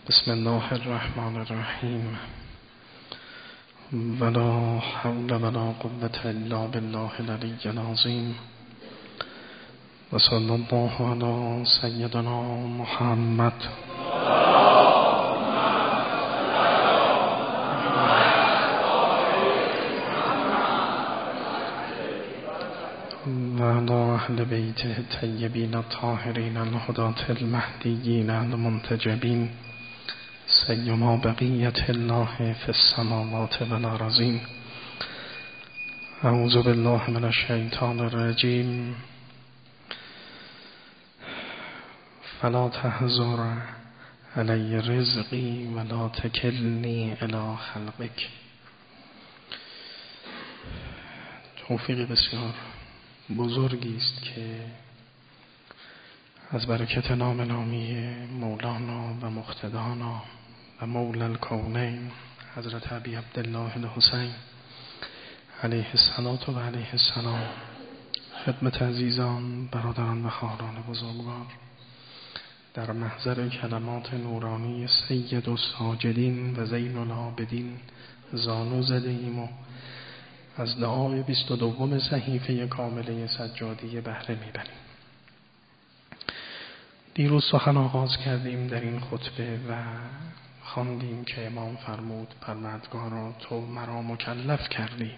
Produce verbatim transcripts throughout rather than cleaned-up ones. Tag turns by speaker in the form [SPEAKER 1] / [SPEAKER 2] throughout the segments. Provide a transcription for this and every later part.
[SPEAKER 1] بسم الله الرحمن الرحیم. ولا حول ولا قوة الا بالله العلی العظیم. و صلی الله علی سیدنا محمد. و علی اهل بیته الطیبین الطاهرین الهداة المهدیین المنتجبین سیما بقیة الله فی السماوات والارضین. اعوذ بالله من الشیطان الرجیم. فلا تحزر علی رزقی ولا تکلنی الی خلقک. توفیق بسیار بزرگی است که از برکت نام نامی مولانا و مقتدانا و مولا الکونین حضرت ابی عبدالله الحسین علیه الصلاة و علیه السلام، خدمت عزیزان، برادران و خواهران بزرگوار، در محضر کلمات نورانی سید الساجدین و زین العابدین زانو زده ایم و از دعای بیست و دوم صحیفه کامله سجادی بهره میبریم. دیروز سخن آغاز کردیم در این خطبه و خواندیم که امام فرمود پروردگارا تو مرا مکلف کردی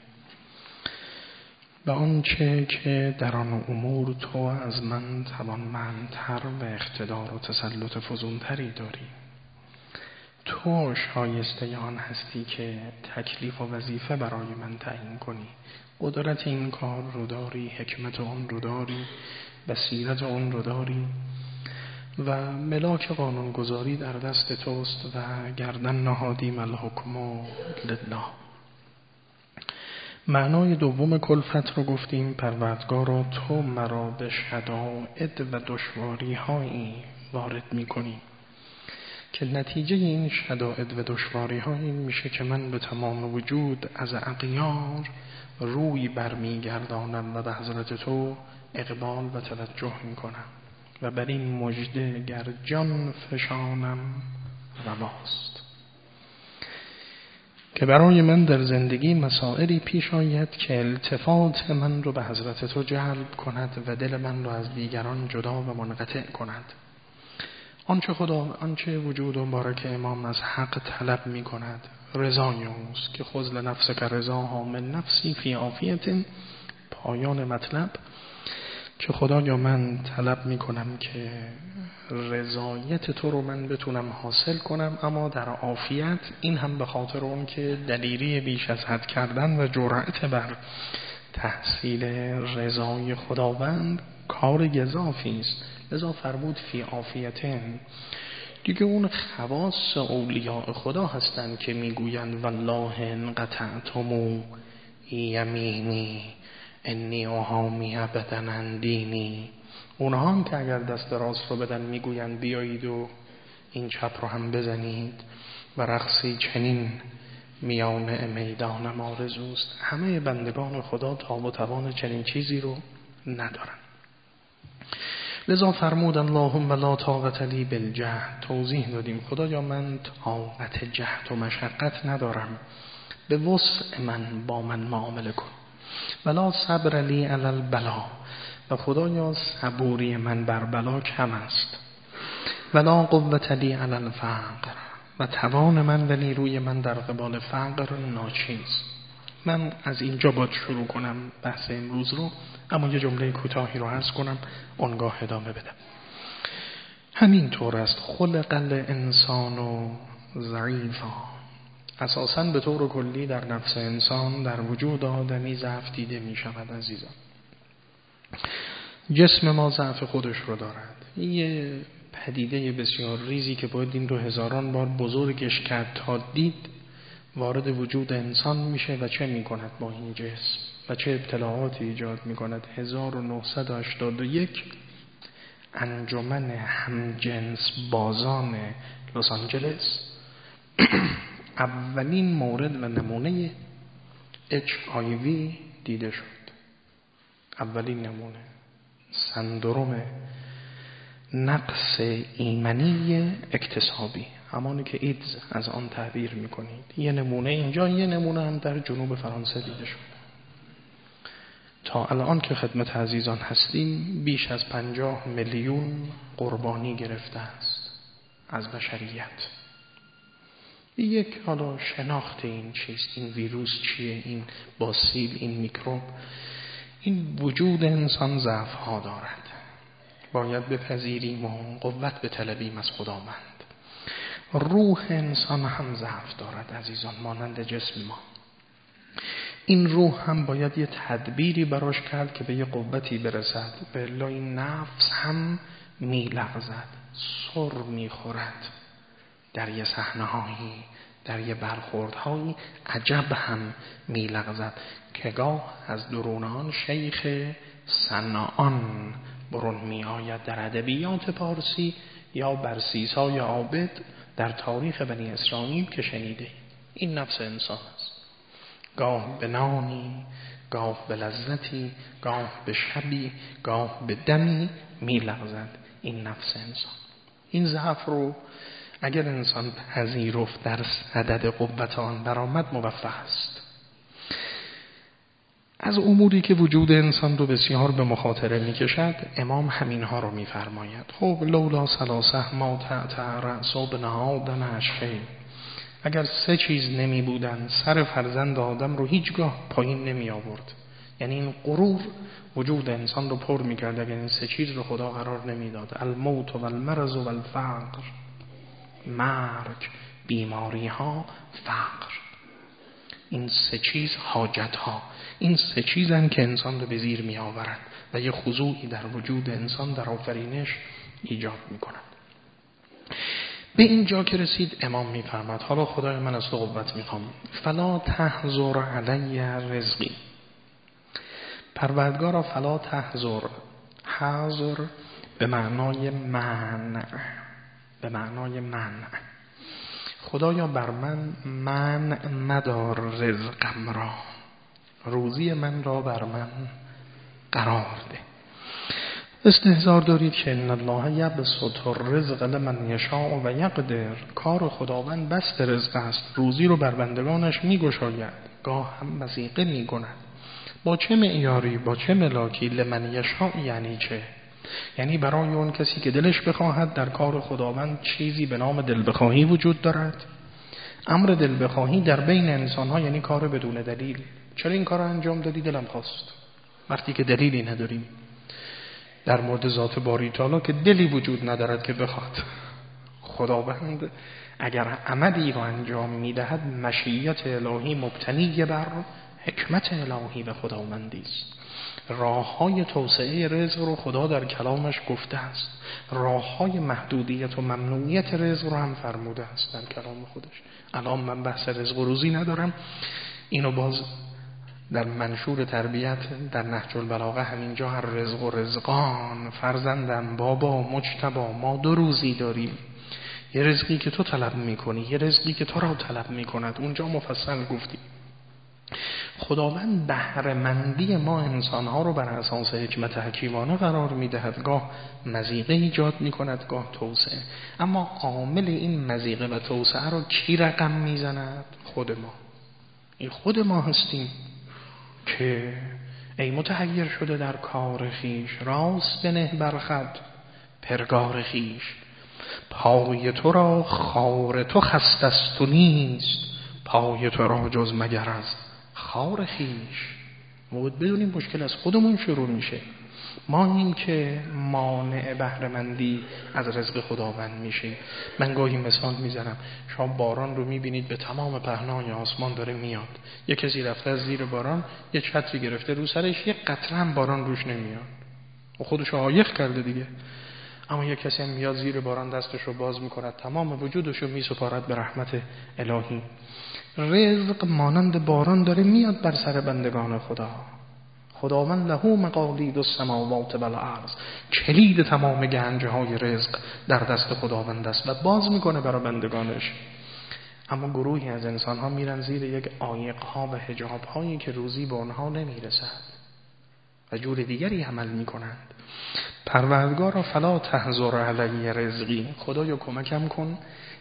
[SPEAKER 1] به آنچه که در آن امور تو از من توانمندتر و اقتدار و تسلط فزونتری داری. تو شایسته آن هستی که تکلیف و وظیفه برای من تعیین کنی. قدرت این کار رو داری، حکمت اون رو داری، بصیرت اون رو داری و ملاک قانونگذاری در دست توست و گردن نهادیم الحکم لله. معنای دوم کلفت رو گفتیم پروردگارا تو مرا به شدائد و دشواری هایی وارد می کنی که نتیجه این شدائد و دشواری ها این میشه که من به تمام وجود از اغیار روی برمیگردانم و به حضرت تو اقبال و توجه میکنم و بر این مژده گر جان فشانم رواست که برای من در زندگی مسائلی پیش آید که التفات من رو به حضرت تو جلب کند و دل من رو از دیگران جدا و منقطع کند. آنچه خدا آنچه وجود و مبارک امام از حق طلب می کند رضای اوست که خذل نفس که رضا من نفسی فی عافیت. پایان مطلب که خدایا من طلب می کنم که رضایت تو رو من بتونم حاصل کنم، اما در عافیت. این هم به خاطر اون که دلیری بیش از حد کردن و جرأت بر تحصیل رضای خداوند کار گزافی است. لذا فرمود فی عافیتن. دیگه اون خواص اولیاء خدا هستند که میگویند والله ان قطعتم یمینی انی احامی ابدا دینی. اونها هم که اگر دست راست رو بدن میگویند بیایید و این چپ رو هم بزنید و رقصی چنین میان میدان آرزوست. همه بندگان خدا تاب و توان چنین چیزی رو ندارن. لذا فرمود اللهم لا طاقت لی بالجهد. توضیح دادیم خدایا من طاقت جهد و مشقت ندارم، به وسع من با من معامله کن. ولا صبر لی علی البلا. و خدایا صبوری من بر بلا کم است. ولا قوت لی علی الفقر. و توان من و نیروی من در قبال فقر ناچیز. من از اینجا باید شروع کنم بحث امروز رو، اما یه جمله کوتاهی رو عرض کنم آنگاه ادامه بدم. همین طور است خلق الانسان و ضعیفا. اساساً به طور کلی در نفس انسان در وجود آدمی ضعف دیده می شود عزیزان. جسم ما ضعف خودش رو دارد. یه پدیده بسیار ریزی که باید این رو هزاران بار بزرگش کرد تا دید وارد وجود انسان میشه و چه میکند با این جسم و چه ابتلاعاتی ایجاد میکند. هزار و نهصد و هشتاد و یک انجمن همجنس بازان لس آنجلس اولین مورد و نمونه اچ آی وی دیده شد. اولین نمونه سندروم نقص ایمنی اکتسابی. همانی که ایدز از آن تعبیر میکنید. یه نمونه اینجا، یه نمونه هم در جنوب فرانسه دیده شد. تا الان که خدمت عزیزان هستیم بیش از پنجاه میلیون قربانی گرفته است از بشریت. یک حالا شناخت این چیست، این ویروس چیه، این باسیل، این میکروب. این وجود انسان ضعف ها دارد، باید بپذیریم و قوت بطلبیم از خداوند. روح انسان هم ضعف دارد عزیزان، مانند جسم ما. این روح هم باید یه تدبیری براش کرد که به یه قوتی برسد، به الا این نفس هم میلغزد، سر میخورد در یه صحنه‌هایی، در یه برخوردهایی عجب هم میلغزد که گاه از درون آن شیخ صنعان برون می آید. در ادبیات پارسی یا برسیسای عابد در تاریخ بنی اسرائیل که شنیده، این نفس انسان است. گاه به نانی، گاه به لذتی، گاه به شبی، گاه به دمی می لغزد این نفس انسان. این ضعف رو اگر انسان پذیرفت در صدد قوت آن برآمد موفق است. از اموری که وجود انسان رو بسیار به مخاطره می کشد امام همینها رو می فرماید. خب لولا ثلاثه ما تأتى رأس ابن آدم اشقین، اگر سه چیز نمی بودن سر فرزند آدم رو هیچگاه پایین نمی آورد. یعنی این غرور وجود انسان رو پر می کرد اگر این سه چیز رو خدا قرار نمی داد. الموت و المرض و الفقر، مرگ، بیماری ها، فقر. این سه چیز حاجت ها، این سه چیزن که انسان رو به زیر می آورد و یه خضوعی در وجود انسان در آفرینش ایجاد می کند. به اینجا که رسید امام می فرمد حالا خدای من از تو قوت می خوام، فلا تحذر علی رزقی. پروردگارا فلا تحذر، حذر به معنای منع، به معنای منع. خدایا بر من منع مدار رزقم را، روزی من را بر من قرار ده. استحضار دارید که ان الله یبسط الرزق لمن یشاء و یقدر. کار خداوند بسط رزق است، روزی رو بر بندگانش میگشاید، گاه هم مضیقه میکند. با چه معیاری، با چه ملاکی؟ لمن یشاء یعنی چه؟ یعنی برای اون کسی که دلش بخواهد. در کار خداوند چیزی به نام دل بخواهی وجود دارد. امر دل بخواهی در بین انسان ها یعنی کار بدون دلیل. چرا این کار انجام دادی؟ دلم خواست. وقتی که دلیلی نداریم در مورد ذات باری تعالی که دلی وجود ندارد که بخواد. خداوند اگر عملی رو انجام میدهد مشیت الهی مبتنی بر حکمت الهی و خداوندی است. راه های توسعه رزق رو خدا در کلامش گفته است، راه های محدودیت و ممنوعیت رزق رو هم فرموده است در کلام خودش. الان من بحث رزق و روزی ندارم، اینو باز در منشور تربیت در نهج البلاغه همینجا هر رزق و رزقان، فرزندم بابا مجتبا ما دو روزی داریم، یه رزقی که تو طلب میکنی، یه رزقی که تو را طلب میکند. اونجا مفصل گفتیم خداوند بهره‌مندی ما انسان‌ها رو بر اساس حکمت حکیمانه قرار می‌دهد، گاه مضیقه ایجاد می‌کند، گاه توسعه. اما عامل این مضیقه و توسعه رو کی رقم می‌زند؟ خود ما. این خود ما هستیم که ای متحیر شده در کار خیش، راست بنه بر خود پرگار خیش. پای تو را خار تو خسته است و نیست، پای تو را جز مگر از خار خیش. ما باید بدونیم مشکل از خودمون شروع میشه. ما این که مانع بهره‌مندی از رزق خداوند میشیم. من گاهی مثال میزنم، شما باران رو میبینید به تمام پهنای آسمان داره میاد، یه کسی رفته از زیر باران یه چتری گرفته رو سرش، یه قطره هم باران روش نمیاد و خودش عایق کرده دیگه. اما یه کسی هم میاد زیر باران دستش رو باز میکند، تمام وجودش رو میسپارد به رحمت الهی. رزق مانند باران داره میاد بر سر بندگان خدا. خداوند له مقالید السماوات و الارض، کلید تمام گنجه های رزق در دست خداوند است و باز میکنه برای بندگانش. اما گروهی از انسان ها میرن زیر یک عایق ها و حجاب هایی که روزی به اونها نمیرسد و جور دیگری عمل میکنند. پروردگارا فلا تحذر علی رزقی، خدایا کمکم کن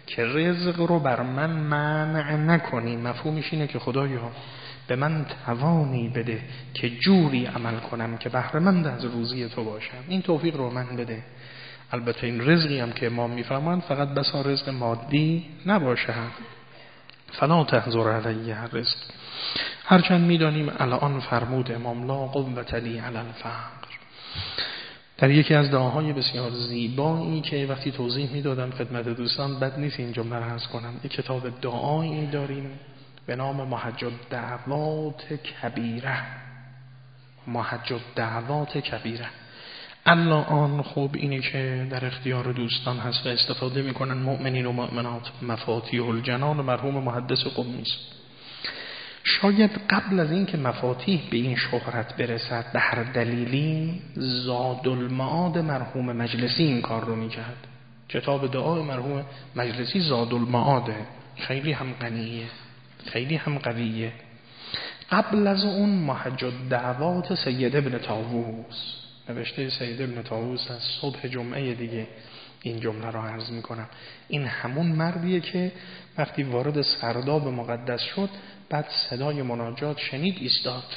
[SPEAKER 1] که رزق رو بر من منع نکنی. مفهومش اینه که خدایا به من توانی بده که جوری عمل کنم که بهره‌مند از روزی تو باشم. این توفیق رو من بده. البته این رزقی هم که امام میفرمایند فقط بسا رزق مادی نباشه. فلا تحذر علی الرزق. هرچند میدانیم الان فرمود امام لا قوة لی علی الفقر در یکی از دعاهای بسیار زیبایی که وقتی توضیح میدادم خدمت دوستان، بد نیست این جمله رو عرض کنم. یک کتاب دعایی داریم به نام محج الدعوات کبیره. محج الدعوات کبیره. الان خوب اینی که در اختیار دوستان هست و استفاده میکنن مؤمنین و مؤمنات، مفاتیح الجنان مرحوم محدث قمی است. شاید قبل از این که مفاتیح به این شهرت برسد به هر دلیلی زاد المعاد مرحوم مجلسی این کار رو میکرد. کتاب دعای مرحوم مجلسی زاد المعاده، خیلی هم غنیه، خیلی هم قویه. قبل از اون محج الدعوات سید ابن طاووس، نوشته سید ابن طاووس از صبح جمعه دیگه این جمله را عرض میکنم. این همون مردیه که وقتی وارد سرداب مقدس شد بعد صدای مناجات شنید، ایستاد،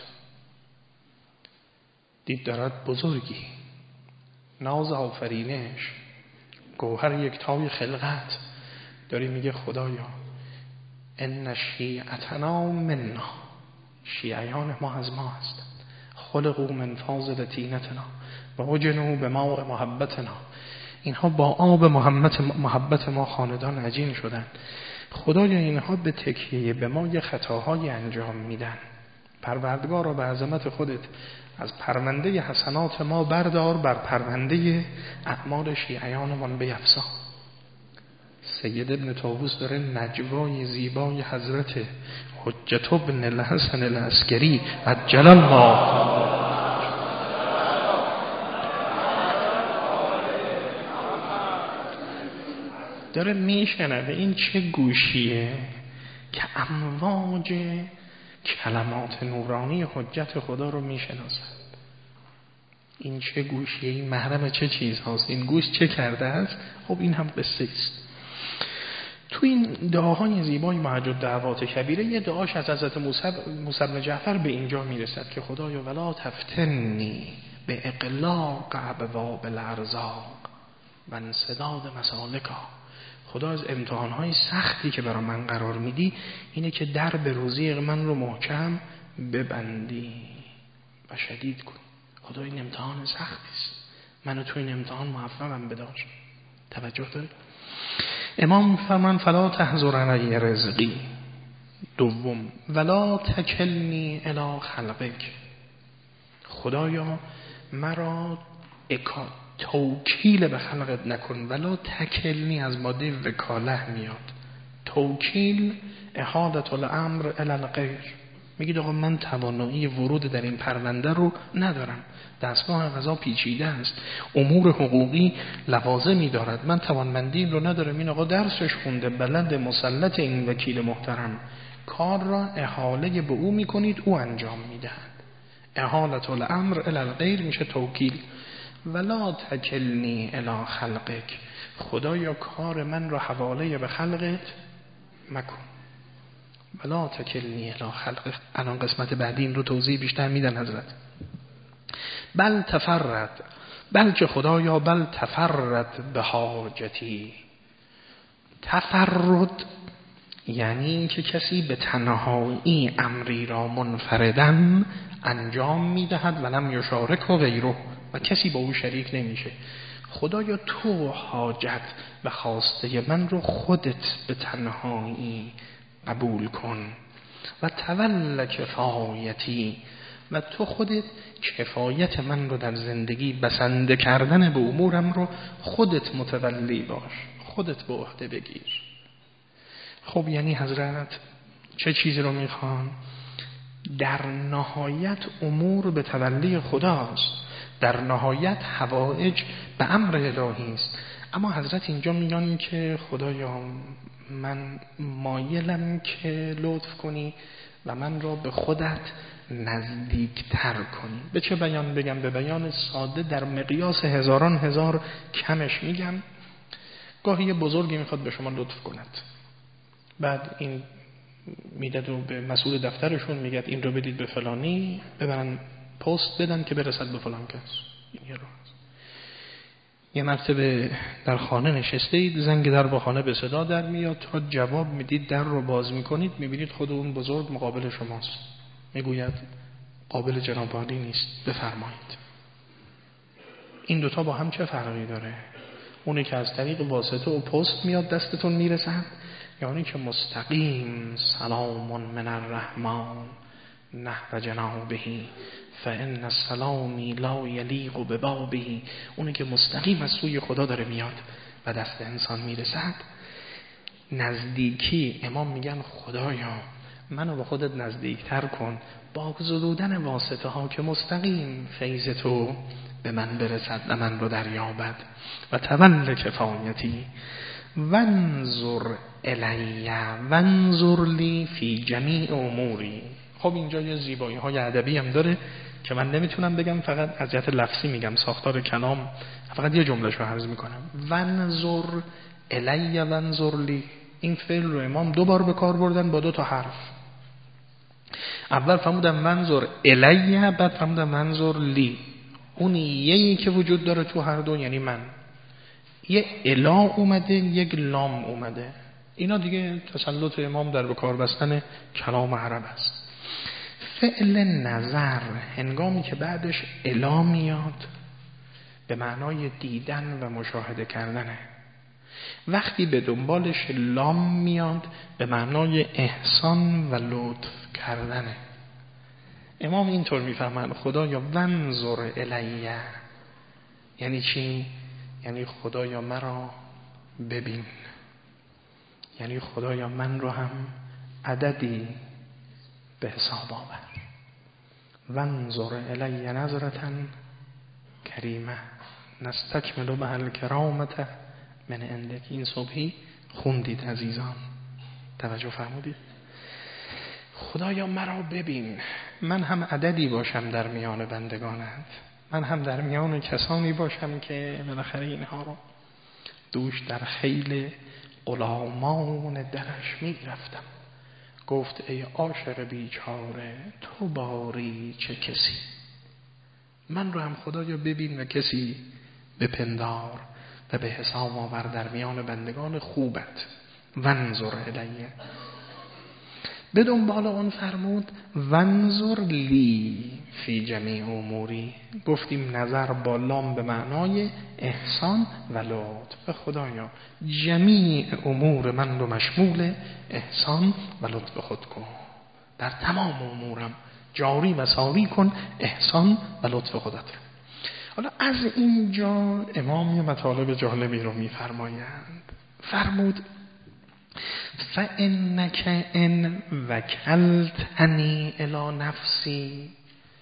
[SPEAKER 1] دید دارد بزرگی، ناز آفرینش، گوهر یکتای خلقت داری میگه خدایا ان شیعتنا منا، شیعیان ما از ما هستند، خلقوا من فاضل طینتنا و وجنوا بماء محبتنا، اینها با آب محبت محبت ما خاندان عجین شدن. خدایا اینها به تکیه به ما یه خطاهای انجام میدن. پروردگارا به عظمت خودت از پرونده حسنات ما بردار، بر پرونده اعمال شیعیانمان بیفزا. سید ابن طاووس داره نجوای زیبای حضرت حجت ابن الحسن العسکری عجل الله داره میشنوه. این چه گوشیه که امواج کلمات نورانی حجت خدا رو میشناسد. این چه گوشیه، این محرم چه چیز هاست، این گوش چه کرده است. خب این هم قصه است. تو این دعاهای زیبای محج الدعوات کبیره یه دعاش از حضرت موسی بن جعفر به اینجا میرسد که خدایا ولا تفتنی به اقلاق ابواب الارزاق و انسداد مسالکا. خدا از امتحانهای سختی که برای من قرار میدی اینه که در به روزی من رو محکم ببندی و شدید کن. خدا این امتحان سختی است، منو تو این امتحان موفقم بدار. توجه دارید؟ امام فرمان فلا تحذر علی رزقی. دوم ولا تکلنی الی خلقک. خدایا مرا اکا توکیل به خلقت نکن. ولا تکلنی از ماده وکاله میاد. توکیل احادت الامر الی الغیر. میگید آقا من توانایی ورود در این پرونده رو ندارم، دستگاه قضا پیچیده است، امور حقوقی لوازمی دارد، من توانمندی رو ندارم. این آقا درسش خونده، بلد، مسلط این وکیل محترم، کار را احاله به او میکنید، او انجام میدهد. احالت الامر الی الغیر میشه توکیل. ولا تکلنی الی خلقک. خدایا کار من را حواله به خلقت مکن. ولا تکلنی الی خلقک. الان قسمت بعدی این رو توضیح بیشتر میدن حضرت. بل تفرد، بلکه خدایا بل تفرد به حاجتی. تفرد یعنی این که کسی به تنهایی امری را منفردن انجام میدهد و لم یشارک و غیره، و کسی با او شریک نمیشه. خدایا تو حاجت و خواسته من رو خودت به تنهایی قبول کن. و تول کفایتی، و تو خودت کفایت من رو در زندگی بسنده کردن به امورم رو خودت متولی باش، خودت به عهده بگیر. خب یعنی حضرت چه چیزی رو میخوان؟ در نهایت امور به تولی خداست، در نهایت حوائج به امر الهی است. اما حضرت اینجا میگن که خدایا من مایلم که لطف کنی و من را به خودت نزدیکتر کنی. به چه بیان بگم؟ به بیان ساده در مقیاس هزاران هزار کمش میگم. گاهی یه بزرگی میخواد به شما لطف کند، بعد این میداد رو به مسئول دفترشون میگه این رو بدید به فلانی، ببرن پست بدن که برسد به فلان کس. این یه راه. یه مرتبه در خانه نشسته اید، زنگ در با خانه به صدا در میاد، تا جواب میدید در رو باز میکنید میبینید خود اون بزرگ مقابل شماست، میگوید قابل جناب عالی نیست، بفرمایید. این دوتا با هم چه فرقی داره؟ اونی که از طریق واسطه و پست میاد دستتون میرسد، یا اونی که مستقیم سلام من الرحمن نحو جنابهی فان السلامی لا یلیق ببابهی، اونی که مستقیم از سوی خدا داره میاد و دست انسان میرسد. نزدیکی امام میگن خدایا منو به خودت نزدیکتر کن با زدودن واسطه ها که مستقیم فیض تو به من برسد و من رو دریابد. و تول کفایتی وانظر الی وانظر لی فی جمیع اموری. خب اینجا یه زیبایی های ادبی هم داره که من نمیتونم بگم، فقط از جهت لفظی میگم، ساختار کلام فقط یه جمله شو عرض میکنم. وانظر الی وانظر لی، این فعل رو امام دو بار به کار بردن با دو تا حرف. اول فرمودن وانظر الی، بعد فرمودن وانظر لی. اون یهی که وجود داره تو هر دو یعنی من، یه الا اومده یک لام اومده. اینا دیگه تسلط امام در به کار بستن کلام عرب است. فعل نظر هنگامی که بعدش الا میاد به معنای دیدن و مشاهده کردنه، وقتی به دنبالش لام میاد به معنای احسان و لطف کردنه. امام اینطور میفهمن خدایا وانظر الیه یعنی چی؟ یعنی خدایا مرا ببین، یعنی خدایا من رو هم عددی به حساب آور. وانظر الی نظرة کریمه نستکمل بها الکرامة من عندک. این صبحی خوندید عزیزان، توجه فرمودید؟ خدایا مرا ببین، من هم عددی باشم در میان بندگانت، من هم در میان کسانی باشم که بالاخره اینها رو دوش در خیل غلامان درش می رفتم. گفت ای عاشق بیچاره تو باری چه کسی، من رو هم خدایا ببین و کسی بپندار و به حساب آور در میان بندگان خوبت. وانظر الیه. به دنبال اون فرمود وانظر لی فی جمیع اموری. گفتیم نظر با لام به معنای احسان و لطف. خدایا جمیع امور من رو مشمول احسان و لطف خود کن، در تمام امورم جاری و ساری کن احسان و لطف خودت. حالا از اینجا امام یه مطالب جالبی رو میفرمایند. فرمود فَإِنَّكَ إِنْ وَكَلْتَنِي إِلَى نَفْسِي.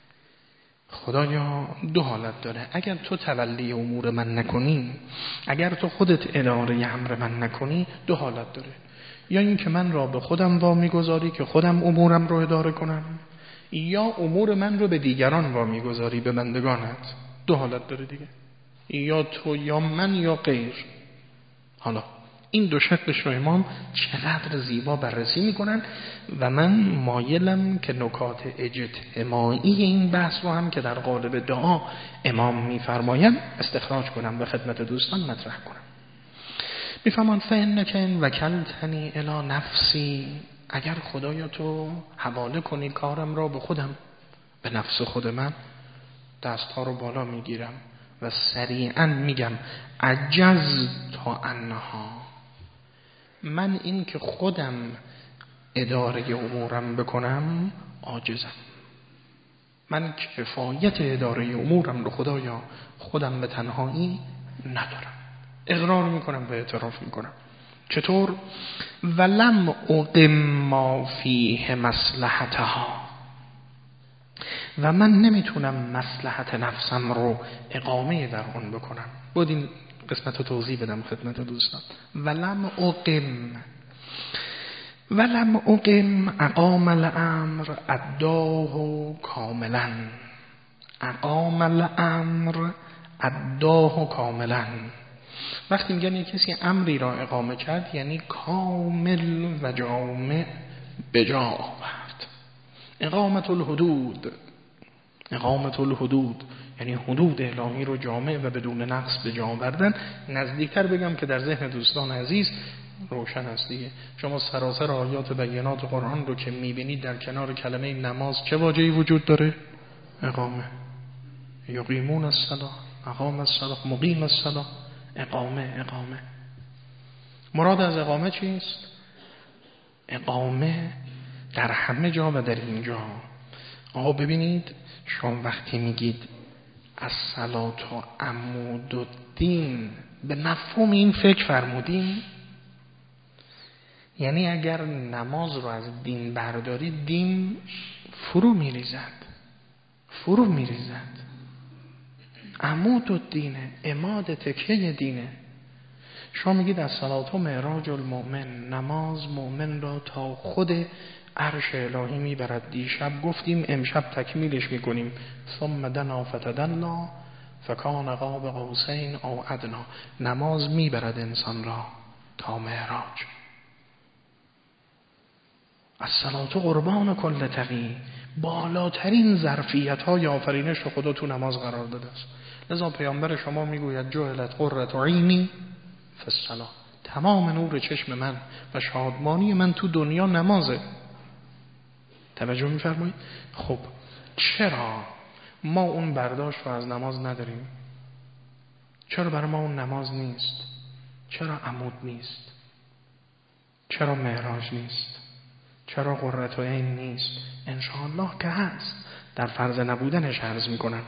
[SPEAKER 1] خدایا دو حالت داره، اگر تو تولی امور من نکنی، اگر تو خودت اداره امر من نکنی، دو حالت داره. یا این که من را به خودم وامی گذاری که خودم امورم رو اداره کنم، یا امور من رو به دیگران وامی گذاری، به بندگانت. دو حالت داره دیگه، یا تو یا من یا غیر. حالا این دو شکلش رو امام چقدر زیبا بررسی میکنن و من مایلم که نکات اجتماعی این بحث رو هم که در قالب دعا امام میفرماین استخراج کنم و خدمت دوستان مطرح کنم. میفرمان فإنک إن وکلتنی الی نفسی. اگر خدایا تو حواله کنی کارم را به خودم، به نفس خود من، دستها رو بالا میگیرم و سریعا میگم عجز تا انها، من این که خودم اداره امورم بکنم عاجزم، من کفایت اداره امورم رو خدایا خودم به تنهایی ندارم. اقرار میکنم و اعتراف میکنم. چطور؟ ولم اقم ما فیه مصلحتها، و من نمیتونم مصلحت نفسم رو اقامه در اون بکنم. بود این قسمت رو توضیح بدم خدمت دوستان. ولم اقم ولم اقم اقام الامر اداه کاملا. اقام الامر اداه کاملا. وقتی میگن یک کسی امری را اقامه کرد یعنی کامل و جامع به جا آورد. اقامت الحدود، اقامت الحدود یعنی حدود الهی رو جامع و بدون نقص به جا آوردن. نزدیکتر بگم که در ذهن دوستان عزیز روشن است دیگه. شما سراسر آیات بینات قرآن رو که میبینید در کنار کلمه نماز چه واژه‌ای وجود داره؟ اقامه. یقیمون الصلاة، اقام الصلاة، مقیم الصلاة، اقامه. اقامه مراد از اقامه چیست؟ اقامه در همه جا و در اینجا. آقا ببینید شما وقتی میگید الصلاة عمود الدین به مفهوم این فکر فرمودین؟ یعنی اگر نماز رو از دین برداری دین فرو میریزد، فرو میریزد. عمود الدینه، عماد تکیه دینه. شما میگید الصلاة معراج المؤمن، نماز مؤمن را تا خود عرش الهی میبرد. دیشب گفتیم امشب تکمیلش میکنیم. ثم دنا فتدلی فکان قاب قوسین او ادنا. نماز میبرد انسان را تا معراج. الصلاة قربان کل تقی، بالاترین ظرفیت های آفرینش رو خدا تو نماز قرار داده است. لذا پیامبر شما میگوید جعلت قرة عینی فی الصلاة، تمام نور چشم من و شادمانی من تو دنیا نمازه. توجه میفرمایید؟ خب چرا ما اون برداشت رو از نماز نداریم؟ چرا برای ما اون نماز نیست؟ چرا عمود نیست؟ چرا معراج نیست؟ چرا قرة عین نیست؟ انشاءالله که هست، در فرض نبودنش عرض میکنم.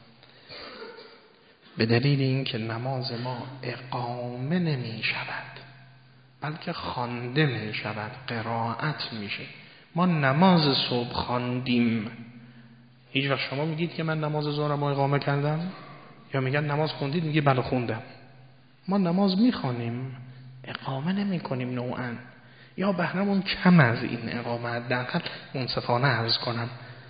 [SPEAKER 1] به دلیل اینکه نماز ما اقامه نمی شود بلکه خوانده می شود، قرائت میشه. ما نماز صبح خواندیم. هیچ وقت شما میگید که من نماز ظهرم رو اقامه کردم؟ یا میگن نماز خوندید؟ میگی بله خوندم. ما نماز میخوانیم، اقامه نمی کنیم نوعا، یا بهرمون کم از این اقامه. دقیقا منصفانه عرض کنم،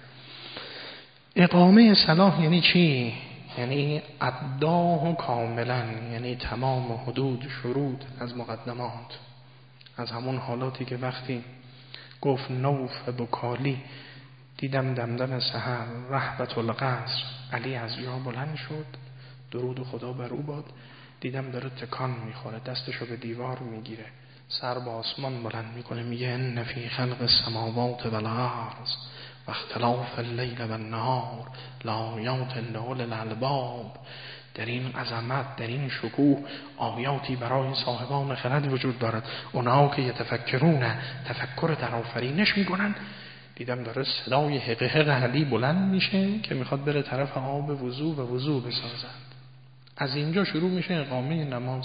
[SPEAKER 1] اقامه صلاح یعنی چی؟ یعنی اداه کاملا، یعنی تمام حدود شروط از مقدمات، از همون حالاتی که وقتی گفت نوف بکالی دیدم دمدم سحر رهبت القصر، علی از جا بلند شد، درود خدا بر او باد، دیدم داره تکان میخوره، دستشو به دیوار میگیره، سر با آسمان بلند میکنه، میگه ان فی خلق السماوات والارض و اختلاف اللیل و النهار لآیات لأولی الالباب. در این عظمت، در این شکوه آیاتی برای صاحبان خرد وجود دارد، اونها که یتفکرون، تفکر در آفرینش میکنن. دیدم داره صدای حق حق علی بلند میشه که میخواد بره طرف آب وضو و وضو بسازد. از اینجا شروع میشه اقامه نماز.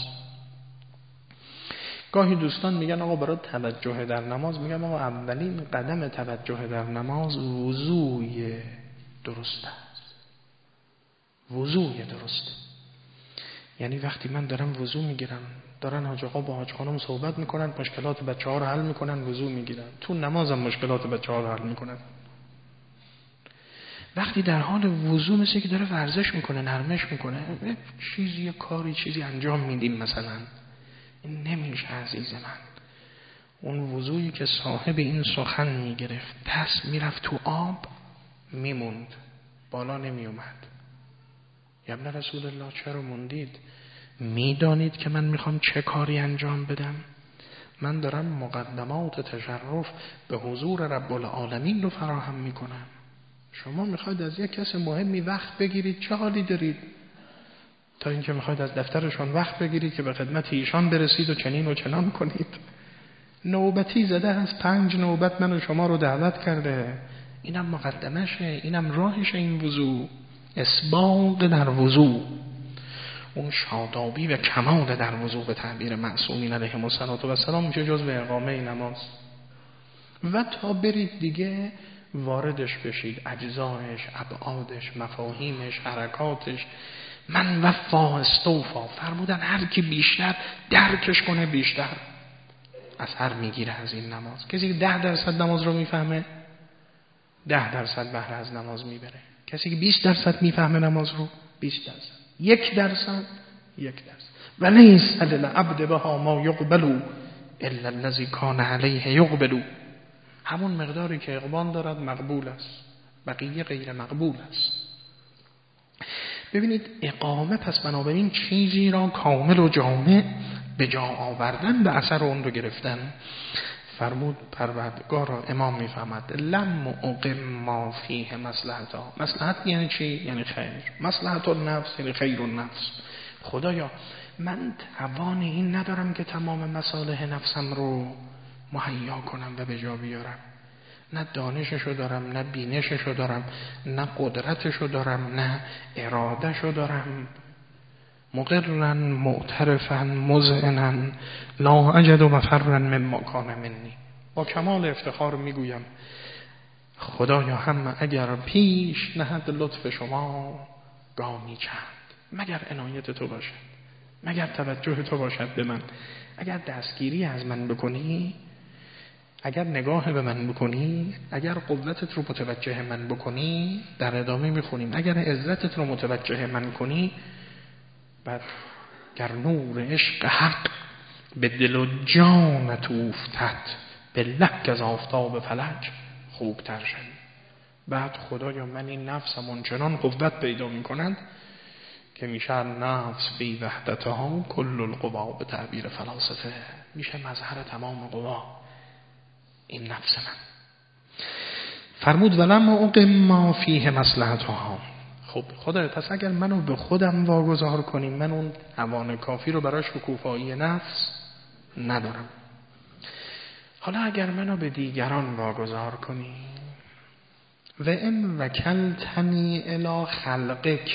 [SPEAKER 1] گاهی دوستان میگن آقا برای توجه در نماز، میگن آقا اولین قدم توجه در نماز وضوی درست است. وضوی درست یعنی وقتی من دارم وضو میگیرم، دارن حاج آقا با حاج خانم صحبت میکنن، مشکلات بچه‌ها رو حل میکنن، وضو میگیرن، تو نمازم مشکلات بچه‌ها رو حل میکنن. وقتی در حال وضو مثل که داره ورزش میکنه، نرمش میکنه، چیزی کاری چیزی انجام میدیم مثلا، این نمیشه عزیز من. اون وضویی که صاحب این سخن میگرفت، دست میرفت تو آب میموند، بالا نمیومد. یا ابن رسول الله چرا موندید؟ میدانید که من میخوام چه کاری انجام بدم؟ من دارم مقدمات تشرف به حضور رب العالمین رو فراهم میکنم. شما میخواید از یک کس مهمی وقت بگیرید، چه حالی دارید؟ تا اینکه میخواید از دفترشان وقت بگیرید که به خدمت ایشان برسید و چنین و چنان کنید. نوبتی زده از پنج نوبت من و شما رو دعوت کرده، اینم مقدمشه، اینم راهشه. این وضو اسباق در وضو، اون شادابی و کمال در وضو به تعبیر معصومین علیهم السلام میشه جزو اقامه نماز. و تا برید دیگه واردش بشید، اجزایش، ابعادش، مفاهیمش، حرکاتش. من وفا استوفا فرمودن هر کی بیشتر درکش کنه بیشتر اثر میگیره از این نماز. کسی که ده درصد نماز رو میفهمه ده درصد بهره از نماز میبره. کسی که بیست درصد میفهمه نماز رو بیست درصد، یک درصد یک درصد. ولیس للعبد بها ما یقبل الا الذی کان علیه یقبل. همون مقداری که اقبال دارد مقبول است، بقیه غیر مقبول است. ببینید اقامه پس بنابراین چیزی را کامل و جامع به جا آوردن، به اثر اون رو گرفتن. فرمود پروردگار را امام میفهمد لم اقم ما فیه مصلحتا. مصلحت یعنی چی؟ یعنی خیر. مصلحت النفس یعنی خیر النفس. خدایا من توان این ندارم که تمام مصالح نفسم رو مهیا کنم و به جا بیارم. نه دانششو دارم، نه بینششو دارم، نه قدرتشو دارم، نه ارادهشو دارم. مقرن معترفن مذعنن لا اجد مفرن مما کان منی. با کمال افتخار میگویم خدایا هم اگر پیش نهد لطف شما گامی چند، مگر عنایت تو باشد، مگر توجه تو باشد به من، اگر دستگیری از من بکنی، اگر نگاه به من بکنی، اگر قوتت رو متوجه من بکنی. در ادامه میخونیم اگر عزتت رو متوجه من کنی، بعد گر نور عشق حق به دل و جانت اوفتد، به لک از آفتاب فلک خوبتر شد. بعد خدایا من این نفسم اونچنان قوت پیدا میکنند که میشه نفس فی وحدتها کل القوا، به تعبیر فلاسفه میشه مظهر تمام قوا این نفس من. فرمود ولم اقم ما فیه مصلحتها. خب خدا پس اگر منو به خودم واگذار کنیم، من اون توان کافی رو برای شکوفایی نفس ندارم. حالا اگر منو به دیگران واگذار کنی، و ام وکلتنی الی خلقک.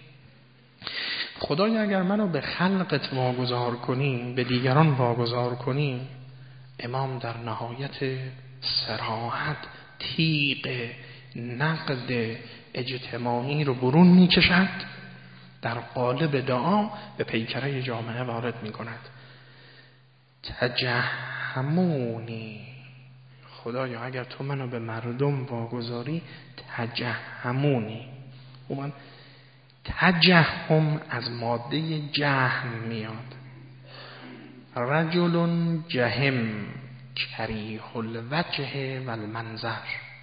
[SPEAKER 1] خدایا اگر منو به خلقت واگذار کنی، به دیگران واگذار کنی، امام در نهایت صراحت تیغ نقد اجتماعی رو برون میکشد، در قالب دعا به پیکره جامعه وارد میکند. تجهمونی. خدایا اگر تو منو به مردم واگذاری، تجهمونی. من تجهم از ماده جهم میاد. رجل جهم کریه الوجه و المنظر.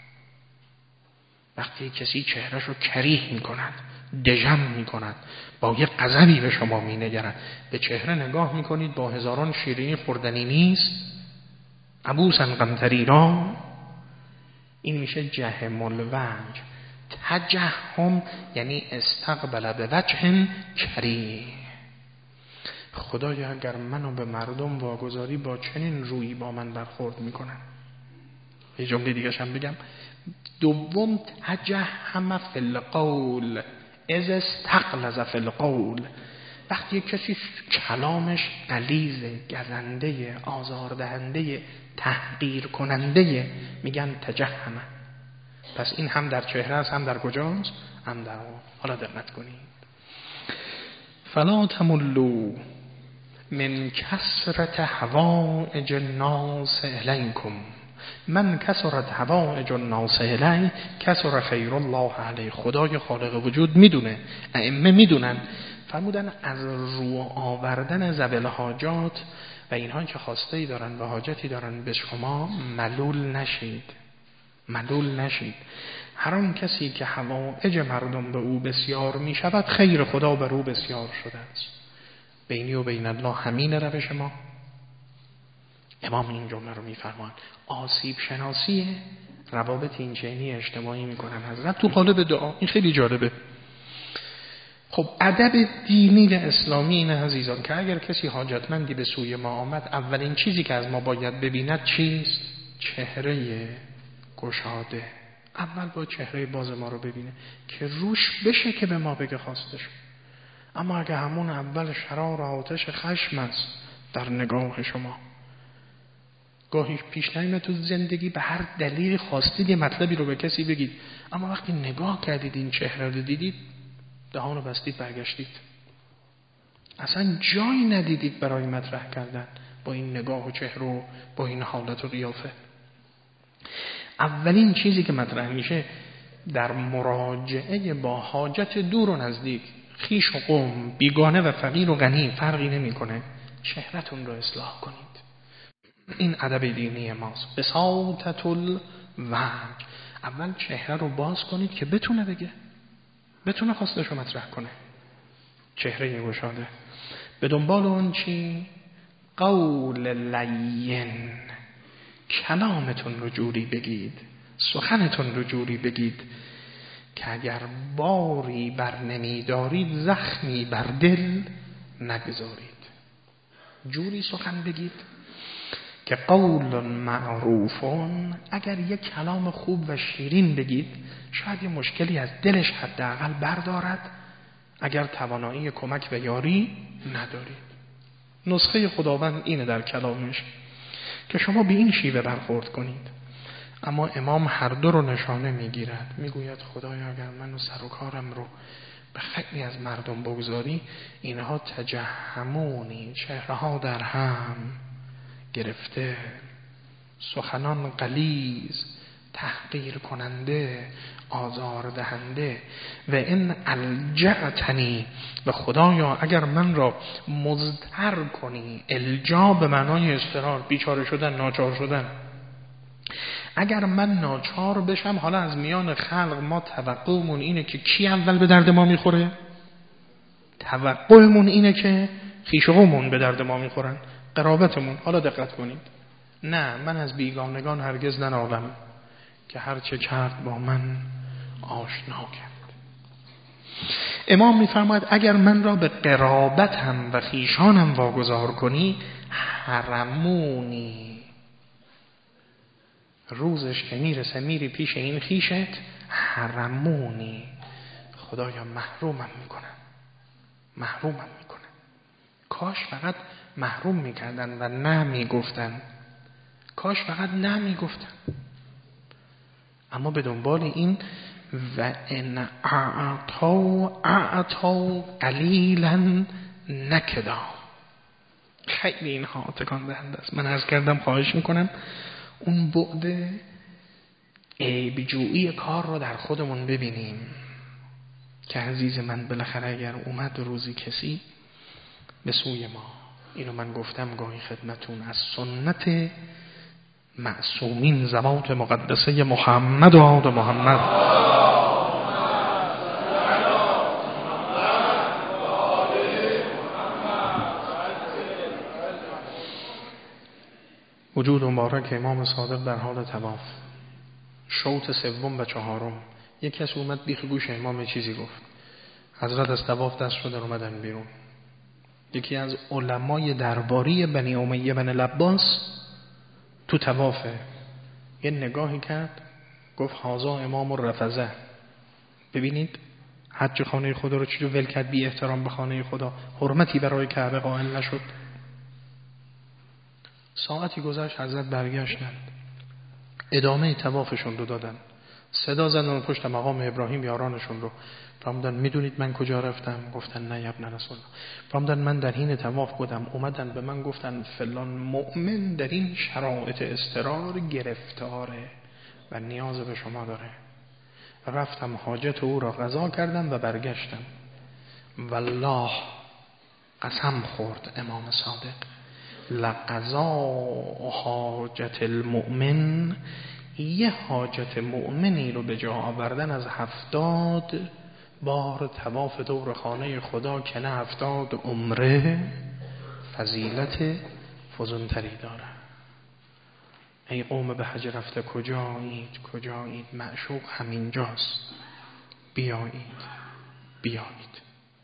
[SPEAKER 1] وقتی کسی چهرش رو کریه می کند، دژم می کند، با یه غضبی به شما می نگرد، به چهره نگاه می کنید با هزاران شیرینی خوردنی نیست، عبوسا قمطریرا، این میشه جهم الوجه. تجهم یعنی استقبل به وجه کریه. خدایا اگر منو به مردم واگذاری، با چنین رویی با من برخورد میکنن. یه جمله دیگه هم بگم. دوم تجهم فی القول از استغلظ فی القول. وقتی کسی کلامش غلیظ، گزنده، آزاردهنده، تحقیر کننده، میگن تجهم. پس این هم در چهره است، هم در کجاست؟ هم در اون. حالا دقت کنید. فلا تملوا من کثرت حوائج الناس الیکم. من کثرت حوائج الناس الی کثر خیر الله علیه. خدای خالق وجود میدونه، ائمه میدونن، فرمودن از رو آوردن ذوی حاجات و اینها که خواسته‌ای دارن و حاجتی دارن به شما ملول نشید، ملول نشید. هر آن کسی که حوائج مردم به او بسیار می شود، خیر خدا بر او بسیار شده است. بینی و بین الله همین روش ما. امام این جمله رو می فرمان. آسیب شناسی روابط این چنینی اجتماعی می کنن حضرت تو قالب دعا. این خیلی جالبه. خب ادب دینی اسلامی اینه عزیزان که اگر کسی حاجتمندی به سوی ما آمد، اولین چیزی که از ما باید ببیند چیست؟ چهره گشاده. اول با چهره باز ما رو ببینه که روش بشه که به ما بگه خواستش. اما اگه همون اول شرار و آتش خشم است در نگاه شما، گاهی پیش نیامد تو زندگی به هر دلیلی خواستید یه مطلبی رو به کسی بگید، اما وقتی نگاه کردید این چهره رو دیدید، دهان رو بستید برگشتید، اصلا جایی ندیدید برای مطرح کردن با این نگاه و چهره و با این حالت و قیافه. اولین چیزی که مطرح میشه در مراجعه با حاجت دور و نزدیک، خیش و قوم، بیگانه و فقیر و غنی فرقی نمیکنه، چهره‌تون رو اصلاح کنید. این ادب دینی ماست. بساطة الوجه، اول چهره رو باز کنید که بتونه بگه، بتونه خواستش رو مطرح کنه. چهره گشاده. به دنبال اون چی؟ قول لین، کلامتون رو جوری بگید، سخنتون رو جوری بگید که اگر باری بر نمیدارید زخمی بر دل نگذارید. جوری سخن بگید که قول معروفون، اگر یک کلام خوب و شیرین بگید شاید یه مشکلی از دلش حداقل بردارد اگر توانایی کمک و یاری ندارید. نسخه خداوند اینه در کلامش که شما به این شیوه برخورد کنید. اما امام هر دو رو نشانه میگیرد، میگوید خدایا اگر من و سر و کارم رو به خیلی از مردم بگذاری، اینها تجهمونی، چهره ها در هم گرفته، سخنان غلیظ، تحقیر کننده، آزار دهنده. و این الجأتنی، و خدایا اگر من را مضطر کنی، الجا به معنای اضطرار، بیچاره شدن، ناچار شدن. اگر من ناچار بشم، حالا از میان خلق ما توقعمون اینه که کی اول به درد ما میخوره؟ توقعمون اینه که خویش و قوممون به درد ما میخورن، قرابتمون. حالا دقت کنید، نه، من از بیگانگان هرگز ننالم که هرچه کرد با من آشنا کرد. امام میفرماید اگر من را به قرابتم و خویشانم واگذار کنی، حرمونی، روزش که میرسه میری پیش این خویشت، حرمونی، خدایا محرومم میکنن، محرومم میکنن. کاش فقط محروم میکردن و نه میگفتن، کاش فقط نه میگفتن. اما به دنبال این و ان اعطوا اعطوا قلیلا نکدا، خیلی اینها تکان دهنده است. من عرض کردم خواهش میکنم اون بعد عیب‌جویی کار رو در خودمون ببینیم که عزیز من بالاخره اگر اومد روزی کسی به سوی ما، اینو من گفتم گاهی خدمتون، از سنت معصومین ذوات مقدسه محمد و آل محمد وجود مبارک امام صادق در حال طواف، شوط سوم و چهارم، یک کس اومد بیخ گوش امام چیزی گفت، حضرت از طواف دست شدن اومدن بیرون. یکی از علمای درباری بنی امیه بن العباس تو طوافه یه نگاهی کرد، گفت هازا امام الرفضه. ببینید حج خانه خدا رو چجور ول کرد، بی احترام به خانه خدا، حرمتی برای کعبه قائل نشد. ساعتی گذشت، حضرت برگشتن، ادامه طوافشون رو دادن، صدا زدن پشت مقام ابراهیم یارانشون رو. فرمودن میدونید من کجا رفتم؟ گفتن نه ابن رسول الله. فرمودن من در حین طواف بودم، اومدن به من گفتن فلان مؤمن در این شرایط اضطرار گرفتاره و نیاز به شما داره. رفتم حاجت او را قضا کردم و برگشتم. والله قسم خورد امام صادق، لقضا حاجت المؤمن، یه حاجت مؤمنی رو به جا آوردن از هفتاد بار طواف دور خانه خدا که نه هفتاد عمره، فضیلت فزونتری داره. ای قوم به حج رفته کجایید کجایید، معشوق همینجاست، بیایید بیایید.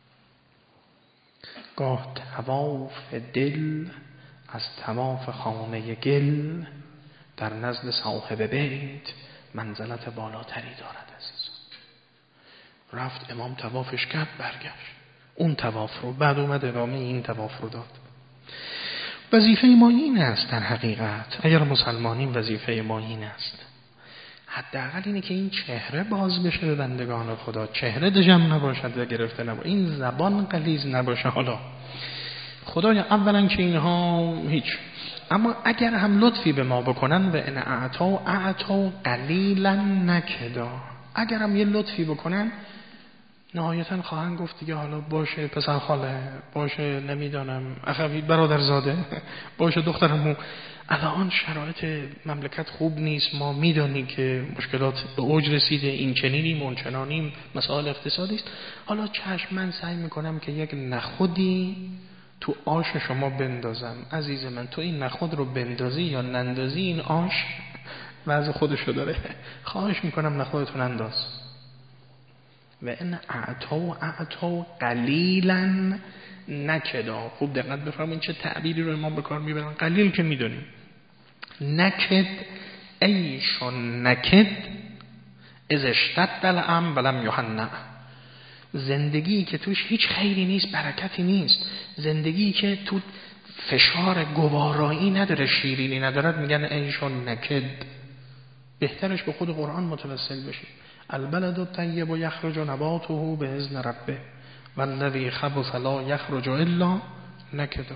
[SPEAKER 1] گاه طواف دل از طواف خانه گل، در نزد صاحب بیت منزلت بالاتری دارد. عزیزان رفت امام طوافش کرد، برگشت اون طواف رو، بعد اومد ادامه این طواف رو داد. وظیفه ما این است در حقیقت، اگر مسلمانیم وظیفه ما این است، حداقل اینه که این چهره باز بشه به بندگان خدا، چهره دژم نباشد و گرفته نباشه، این زبان غلیظ نباشه. حالا خدایا اولا که اینها هیچ، اما اگر هم لطفی به ما بکنن و ان اعطا اعطا قلیلا نکدا، اگر هم یه لطفی بکنن نهایتا خواهند گفت دیگه حالا باشه پسر خاله، باشه نمیدانم اخوی برادرزاده، باشه دخترمو، الان شرایط مملکت خوب نیست، ما میدونیم که مشکلات به اوج رسیده، این چنینیم اون چنانیم، مسائل اقتصادی است، حالا چشم من سعی میکنم که یک نخودی تو آش شما بندازم. عزیز من تو این نخود رو بندازی یا نندازی این آش وضع خودشو داره، خواهش میکنم نخودتون انداز. و ان اعطوا اعطوا قلیلا نکدا. خوب دقت بفرمایید چه تعبیری رو امام به کار میبرن. قلیل که میدونیم، نکد ایشون نکد از اشتد الامر ولم یهنأ. زندگی که توش هیچ خیری نیست، برکتی نیست، زندگی که تو فشار گوارایی نداره، شیرینی ندارد، میگن ایشون نکد. بهترش به خود قرآن متوسل بشید. البلد الطیب یخرج نباته باذن ربه والذی خبث لا یخرج الا نکدا.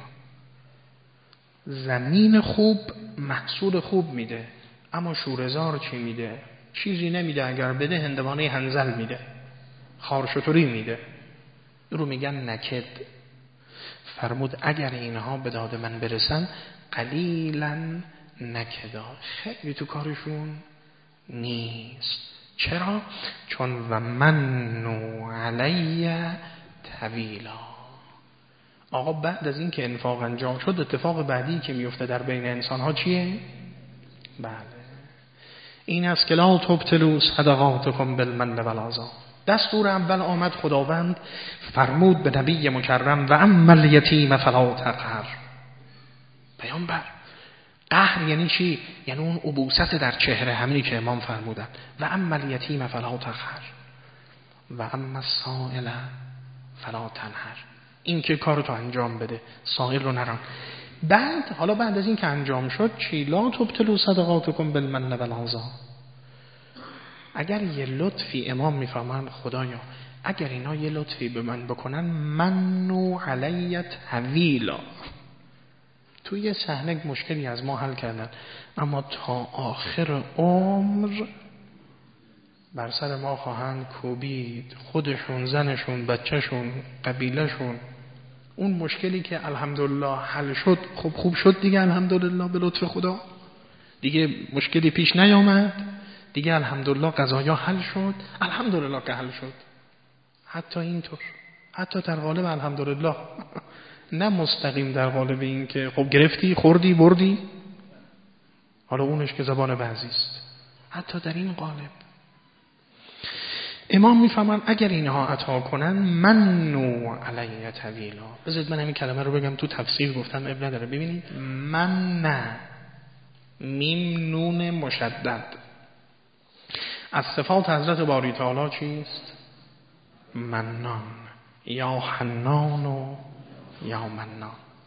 [SPEAKER 1] زمین خوب محصول خوب میده، اما شوره‌زار چی میده؟ چیزی نمیده، اگر بده هندوانه هنزل میده، خارشتوری میده. رو میگن نکد. فرمود اگر اینها به داد من برسن قلیلا نکدا، خیلی تو کارشون نیست. چرا؟ چون و منو علی طویلا. آقا بعد از این که انفاق انجام شد، اتفاق بعدی که میفته در بین انسان ها چیه؟ بله این است که لا تبطلوا صدقاتکم بالمن والعذا. دستور اول آمد، خداوند فرمود به نبی مکرم و اما الیتیم فلا تقهر. پیامبر، قهر یعنی چی؟ یعنی اون عبوست در چهره، همینی که امام فرمودن. و اما الیتیم فلا تقهر و اما السائل فلا تنهر. این که کارتو انجام بده، سائل رو نران. بعد حالا بعد از این که انجام شد چی؟ لا تبطلوا صدقاتکم بالمن والعذا. اگر یه لطفی امام میفهمن، خدایا اگر اینا یه لطفی به من بکنن، منو علیت حویلا، تو یه صحنه مشکلی از ما حل کردن، اما تا آخر عمر بر سر ما خواهند کوبید، خودشون، زنشون، بچهشون، قبیلهشون. اون مشکلی که الحمدلله حل شد، خب خوب شد دیگه، الحمدلله به لطف خدا دیگه مشکلی پیش نیامد دیگه، الحمدلله قضایا حل شد، الحمدلله که حل شد. حتی اینطور، حتی در قالب الحمدلله، نه مستقیم در قالب این که خب گرفتی خوردی بردی، حالا اونش که زبان بعضی است، حتی در این قالب امام میفهمن اگر اینها عطا کنن منو علی طویلا. بذارید من همین کلمه رو بگم، تو تفسیر گفتم اب نداره. ببینید من نه میم نون مشدد از صفات حضرت باری تعالی چیست؟ منان، یا حنان و یا منان.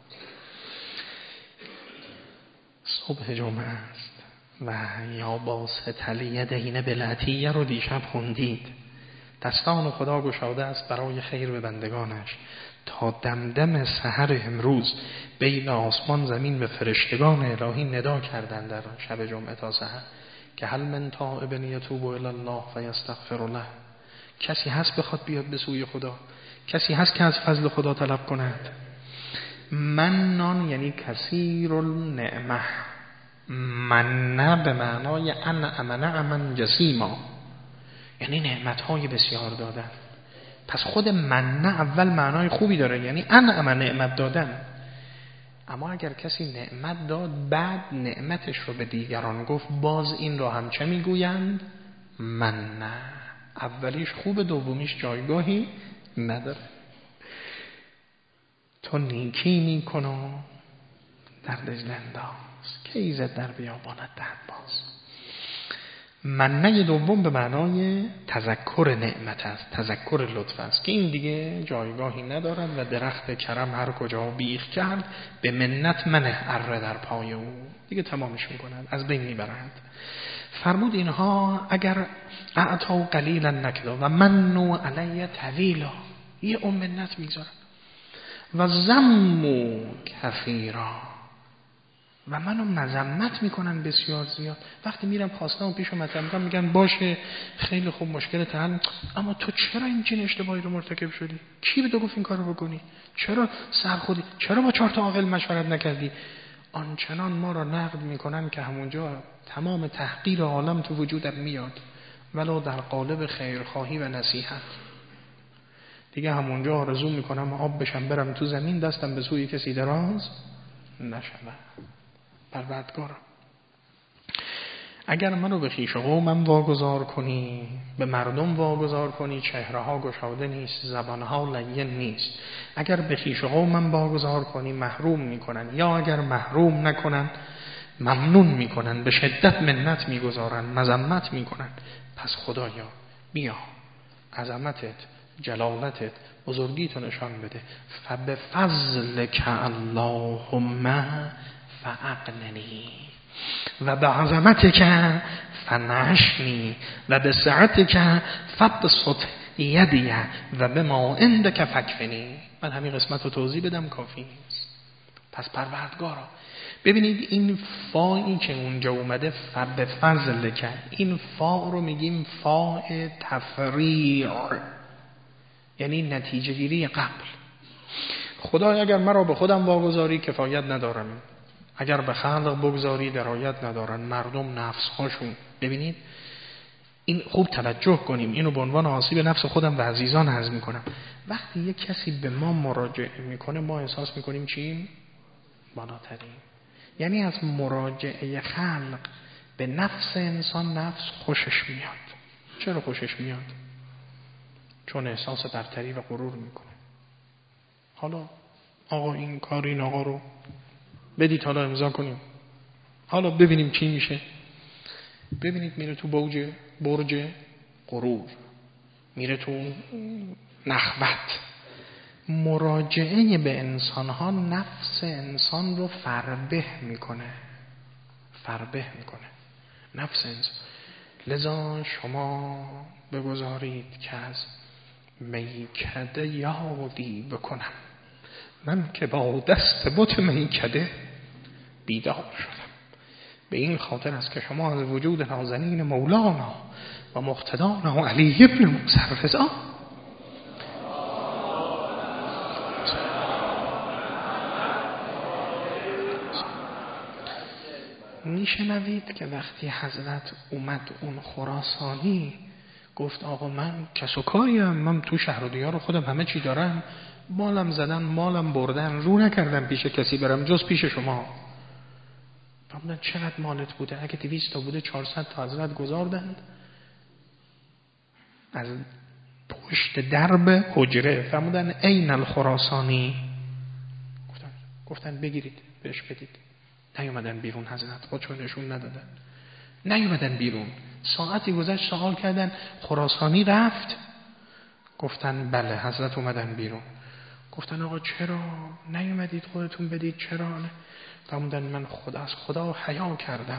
[SPEAKER 1] صبح جمعه است و یا باسط الیدین بالعطیه رو دیشب خوندید. دستان خدا گشاده است برای خیر به بندگانش تا دمدم سحر امروز بین آسمان زمین به فرشتگان الهی ندا کردند در شب جمعه تا سحر که هل من تائب یتوب الی الله فیستغفر له. کسی هست بخواد بیاد به سوی خدا، کسی هست که از فضل خدا طلب کند. منان یعنی کثیر النعمه، منه به معنای انعم نعما جسیما، یعنی نعمتهای بسیار دادن. پس خود منه اول معنای خوبی داره، یعنی انعم نعمت دادن. اما اگر کسی نعمت داد بعد نعمتش رو به دیگران گفت، باز این رو هم چه میگویند؟ منه. اولیش خوب، دومیش جایگاهی نداره. تو نیکی میکنو در دجله انداز که ایزد در بیابانت دهد باز. منه دوم به معنای تذکر نعمت است، تذکر لطف است که این دیگه جایگاهی ندارد و درخت کرم هر کجا بیخ کرد به منت منه اره در پای او، دیگه تمامش میکنند، از بین میبرند. فرمود اینها اگر اعطا قلیلا نکدا و منو علی طویلا، یه ام منت میذارن، و زمو کثیرا، و منو مذمت میکنن بسیار زیاد. وقتی میرم خواستم و پیش مطلب میکنم میگن باشه خیلی خوب مشکلت حل، اما تو چرا این چنین اشتباهی رو مرتکب شدی؟ کی به تو گفت این کارو بکنی؟ چرا سر خودی؟ چرا با چهار تا عاقل مشورت نکردی؟ آنچنان ما را نقد میکنن که همونجا تمام تحقیر عالم تو وجودم میاد، ولو در قالب خیرخواهی و نصیحت. دیگه همونجا آرزو میکنم آب بشم برم تو زمین، دستم به سوی کسی دراز نشود. پروردگارم اگر منو به خویش و قومم واگذار کنی، به مردم واگذار کنی، چهره ها گشاده نیست، زبان ها لین نیست. اگر به خویش و قومم واگذار کنی محروم میکنن، یا اگر محروم نکنن ممنون میکنن، به شدت منت میگذارن، مذمت میکنن. پس خدایا بیا عظمتت، جلالتت، بزرگیتو نشان بده. فبفضلک اللهم فاغننی و به عظمتک فنعشنی و به سعتک فبسط یدی و به ما عندک فکفنی. من همین قسمت رو توضیح بدم کافی نیست. پس پروردگارا ببینید این فایی که اونجا اومده فبفضلک، این فا رو میگیم فا تفریع، یعنی نتیجه گیری قبل. خدای اگر مرا به خودم واگذاری کفایت ندارم، اگر به خلق بگذاری درایت ندارن، مردم نفس هاشون. ببینید این خوب توجه کنیم، اینو به عنوان آسیب نفس خودم و عزیزان عرض میکنم. وقتی یک کسی به ما مراجعه میکنه ما احساس میکنیم چیم؟ بالاترین. یعنی از مراجعه خلق به نفس انسان نفس خوشش میاد. چرا خوشش میاد؟ چون احساس برتری و غرور میکنه. حالا آقا این کار این آقا رو بدید حالا امضا کنیم، حالا ببینیم چی میشه. ببینید میره تو بوج برج غرور، میره تو نخوت. مراجعه به انسان ها نفس انسان رو فربه میکنه، فربه میکنه نفس انسان. لذا شما بگذارید که از میکده یادی بکنم، من که با دست بت میکده بیدار شدم. به این خاطر است که شما از وجود نازنین مولانا و مقتدانا علی ابن موسی رضا میشنوید که وقتی حضرت اومد اون خراسانی گفت آقا من کس و کاریم، من تو شهر و دیار خودم همه چی دارم، مالم زدن مالم بردن، رو نکردم پیش کسی برم جز پیش شما. فرمودن چقدر مالت بوده؟ اگه دویست تا بوده چهارصد تا حضرت گذاردند از پشت درب حجره. فرمودن این الخراسانی؟ گفتن گفتن بگیرید بهش بدید. نیومدن بیرون حضرت، خودشون نشون ندادن، نیومدن بیرون. ساعتی گذشت سوال کردن خراسانی رفت؟ گفتن بله حضرت اومدن بیرون. گفتن آقا چرا نیومدید خودتون بدید؟ چرا؟ فرمودن من خدا از خدا حیا کردم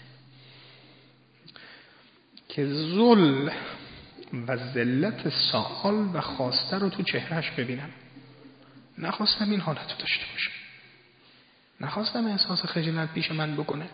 [SPEAKER 1] که ذل و ذلت سوال و خواسته رو تو چهرهش ببینم. نخواستم این حالت رو داشته باشه، نخواستم احساس خجالت پیش من بکنه.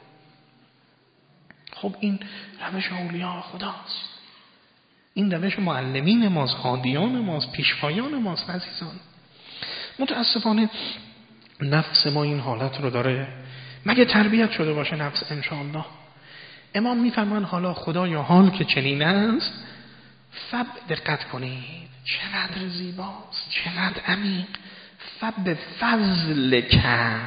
[SPEAKER 1] خب این روش اولیاء خداست، این روش معلمین ماست، هادیان ماست، پیشوایان ماست. عزیزان متاسفانه نفس ما این حالت رو داره، مگه تربیت شده باشه نفس انشاءالله. امام میفرمان حالا خدایا حال که چنین است فب دقت کنید چقدر زیباست، چقدر عمیق. فب فضلک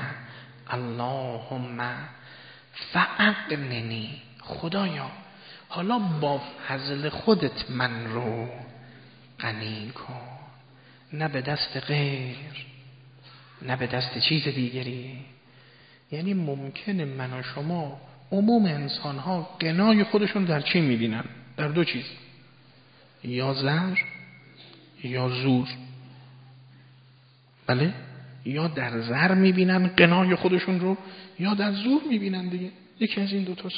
[SPEAKER 1] اللهم فاغننی، خدایا حالا با فضل خودت من رو غنی کن، نه به دست غیر، نه به دست چیز دیگری. یعنی ممکنه من و شما عموم انسان ها غنای خودشون در چی میبینن؟ در دو چیز، یا زر یا زور. بله، یا در زر میبینن غنای خودشون رو یا در زور میبینن دیگه، یکی از این دو تاست.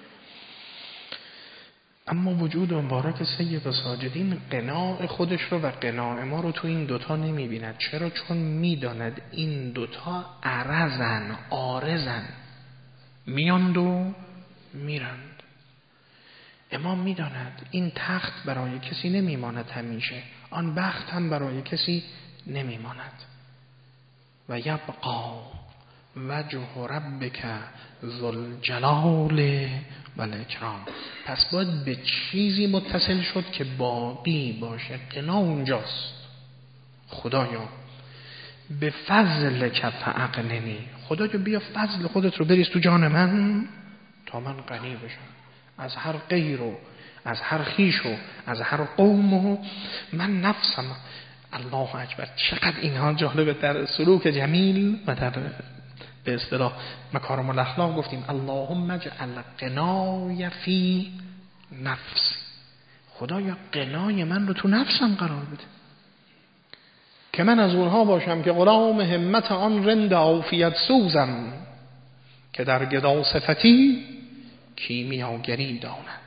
[SPEAKER 1] اما وجود مبارک سید ساجدین قناع خودش رو و قناع ما رو تو این دوتا نمیبیند. چرا؟ چون میداند این دوتا عرضن، عارضن. میاند و میرند. امام میداند این تخت برای کسی نمیماند همیشه، آن بخت هم برای کسی نمیماند. و یبقا وجه ربک ذوالجلال والاکرام. پس باید به چیزی متصل شد که باقی باشه. قنا اونجاست. خدایا به فضل که فاغننی، خدایا بیا فضل خودت رو بریز تو جان من تا من غنی بشم از هر غیر و از هر خیش و از هر قوم و من نفسم. الله اکبر. چقدر اینها جالبه. در سلوک جمیل و در به اصطلاح مکارم الاخلاق گفتیم اللهم اجعل قنای فی نفسی. خدایا قنای من رو تو نفسم قرار بده که من از اونها باشم که غلام همت آن رند عافیت سوزم که در گدا صفتی کیمیاگری داند.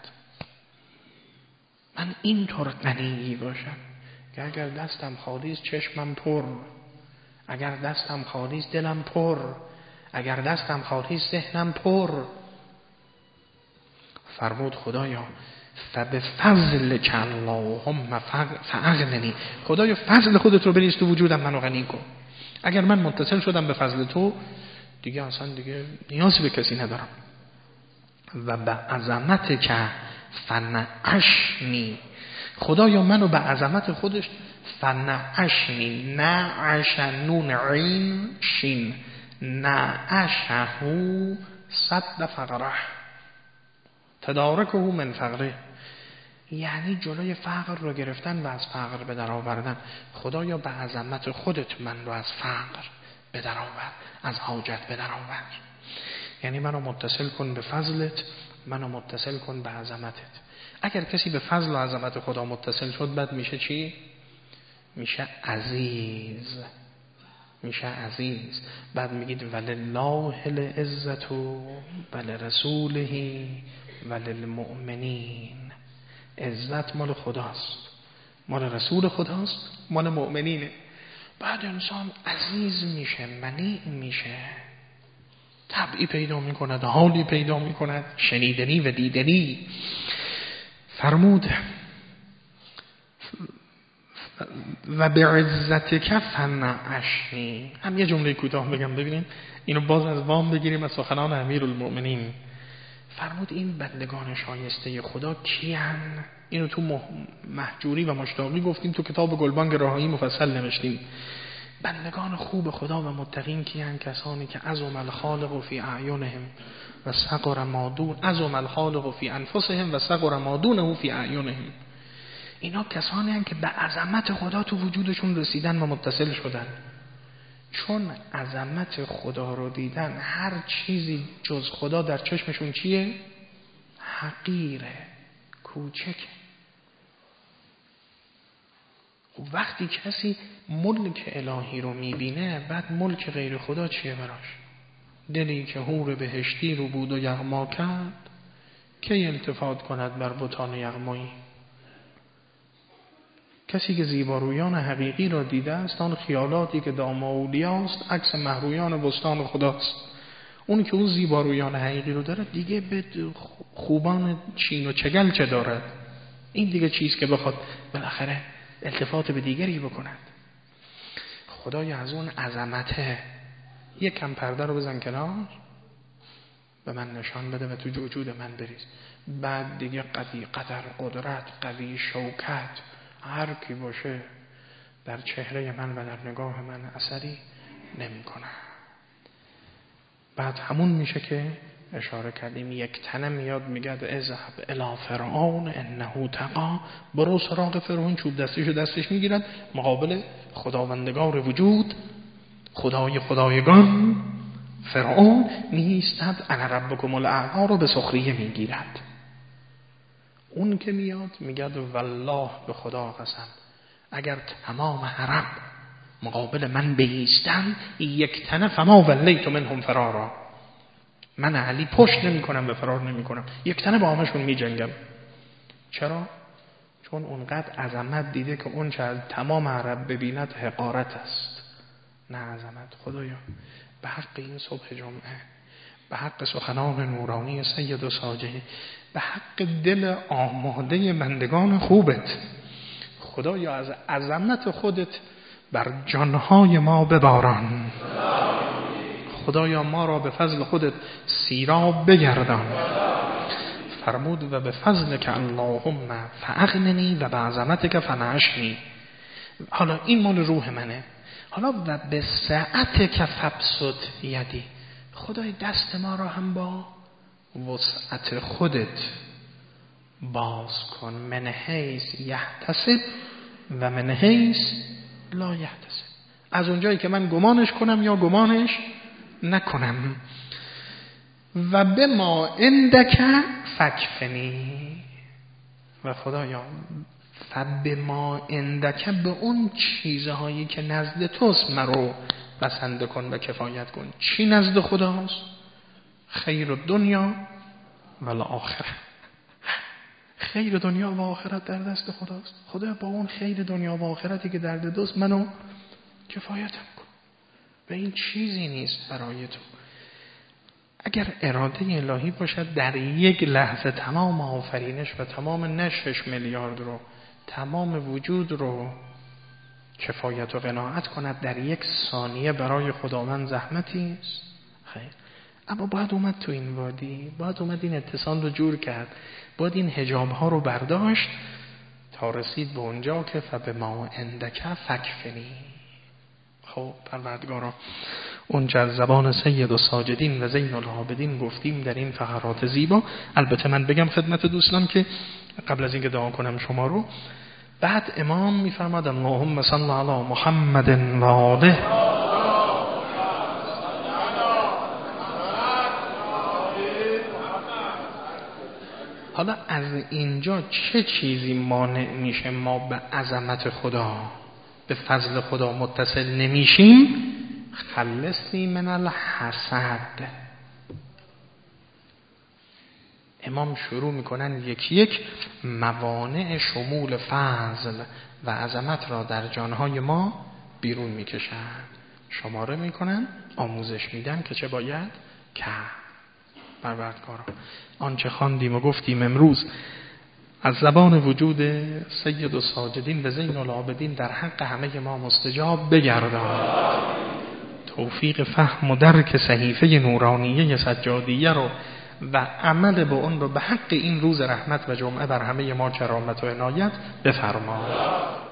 [SPEAKER 1] من اینطور غنی باشم که اگر دستم خالی است چشمم پر، اگر دستم خالی است دلم پر، اگر دستم خالی است ذهنم پر. فرمود خدایا فبفضلک اللهم فاغننی. خدایا فضل خودت رو بریز تو وجودم منو غنی کن. اگر من متصل شدم به فضل تو دیگه اصلا دیگه نیازی به کسی ندارم. و به عظمت که فنعشنی. خدایا منو به عظمت خودش فنعشنی. نعش نون عین شین نعشه صد فقره تدارکه من فقره. یعنی جلوی فقر رو گرفتن و از فقر به در آوردن. خدایا به عظمت خودت من رو از فقر به در آور، از حاجت به در آور. یعنی منو متصل کن به فضلت، منو متصل کن به عظمتت. اگر کسی به فضل و عظمت خدا متصل شد بعد میشه چی؟ میشه عزیز. میشه عزیز. بعد میگید ولله العزت ولرسوله وللمؤمنین. عزت مال خداست، مال رسول خداست، مال مؤمنینه. بعد انسان عزیز میشه، منیع میشه، طبعی پیدا میکند، حالی پیدا میکند، شنیدنی و دیدنی. فرمود و به عزتک فنعشنی. هم یه جمله کوتاه بگم ببینیم اینو باز از وام بگیریم از سخنان امیرالمؤمنین. فرمود این بندگان شایسته خدا کیان؟ اینو تو مهجوری و مشتاقی گفتیم، تو کتاب گلبانگ راهایی مفصل نوشتیم. بندگان خوب خدا و متقین کیان؟ کسانی که عظم الخالق فی اعینهم و صغر ما دون عظم الخالق فی انفسهم و صغر ما دونه فی اعینهم. اینا کسانی هستند که به عظمت خدا تو وجودشون رسیدن و متصل شدن. چون عظمت خدا رو دیدن هر چیزی جز خدا در چشمشون چیه؟ حقیره، کوچکه. وقتی کسی ملک الهی رو میبینه بعد ملک غیر خدا چیه براش؟ دلی که حور بهشتی رو بود و یغما کرد کی التفات کند بر بتان یغمایی؟ کسی که زیبارویان حقیقی را دیده است آن خیالاتی که دام اولیاست عکس مهرویان بستان خداست. اون که اون زیبارویان حقیقی رو داره دیگه به خوبان چین و چگل چه دارد؟ این دیگه چیز که بخواد بالاخره التفات به دیگری بکند. خدای از اون عظمته یک کم پرده رو بزن کنار، به من نشان بده و تو وجود من بریز. بعد دیگه قدی قدر قدرت قوی شوکت هر کی باشه در چهره من و در نگاه من اثری نمی کنه. بعد همون میشه که اشاره کردیم یک تنه میاد میگه اذهب الی فرعون انه طغی. برو سراغ فرعون. چوب دستیشو دستش میگیرد مقابل خداوندگار وجود، خدای خدایگان فرعون نیستد. انا ربکم الاعلی رو به سخریه میگیرد. اون که میاد میگه والله به خدا قسم اگر تمام حرم مقابل من بایستن یک تنه فما ولیت منهم فرارا، من علی پشت نمی کنم و فرار نمی کنم، یک تنه با همشون می جنگم. چرا؟ چون اونقدر عظمت دیده که اون چه از تمام عرب ببیند حقارت است، نه عظمت. خدایا به حق این صبح جمعه، به به حق سخنان نورانی سید و ساجد، به حق دل آماده بندگان خوبت. خدایا از عظمت خودت بر جانهای ما بباران. خدایا ما را به فضل خودت سیراب بگردان. فرمود و به فضل که اللهم فاغننی و به عظمتک فنعشنی. حالا این مال روح منه. حالا و به سعتک فبسط یدی، خدای دست ما را هم با وسعت خودت باز کن. من حیث یحتسب و من حیث لا یحتسب، از اونجایی که من گمانش کنم یا گمانش نکنم. و به ما عندک فکفنی، و خدایا فب ما عندک، به اون چیزهایی که نزد توست مرو بسنده کن و کفایت کن. چی نزد خداست؟ خیر دنیا و آخرت. خیر دنیا و آخرت در دست خداست. خدا با اون خیر دنیا و آخرتی که در دست منو کفایتم کن. و این چیزی نیست برای تو. اگر اراده الهی باشد در یک لحظه تمام آفرینش و تمام نه شش میلیارد رو، تمام وجود رو کفایت و قناعت کند در یک ثانیه، برای خداوند زحمتی است؟ خیر. اما باید اومد تو این وادی، باید اومد این اتصال رو جور کرد، باید این حجاب ها رو برداشت تا رسید به اونجا که فبما عندک فکفنی. خب پروردگارا، اونجا از زبان سید و ساجدین و زین العابدین گفتیم در این فقرات زیبا. البته من بگم خدمت دوستان که قبل از اینکه دعا کنم شما رو، بعد امام میفرماد اللهم صل علی محمد و آله. حالا از اینجا چه چیزی مانع میشه ما به عظمت خدا، به فضل خدا متصل نمیشیم؟ خلصنی من الحسد. امام شروع میکنن یکی یک موانع شمول فضل و عظمت را در جانهای ما بیرون میکشن، شماره میکنن، آموزش میدن که چه باید کرد. پروردگارا، آنچه خواندیم و گفتیم امروز از زبان وجود سید و ساجدین و زین العابدین در حق همه ما مستجاب بگردان. توفیق فهم و درک صحیفه نورانیه سجادیه رو و عمل به اون رو به حق این روز رحمت و جمعه بر همه ما کرامت و عنایت بفرما.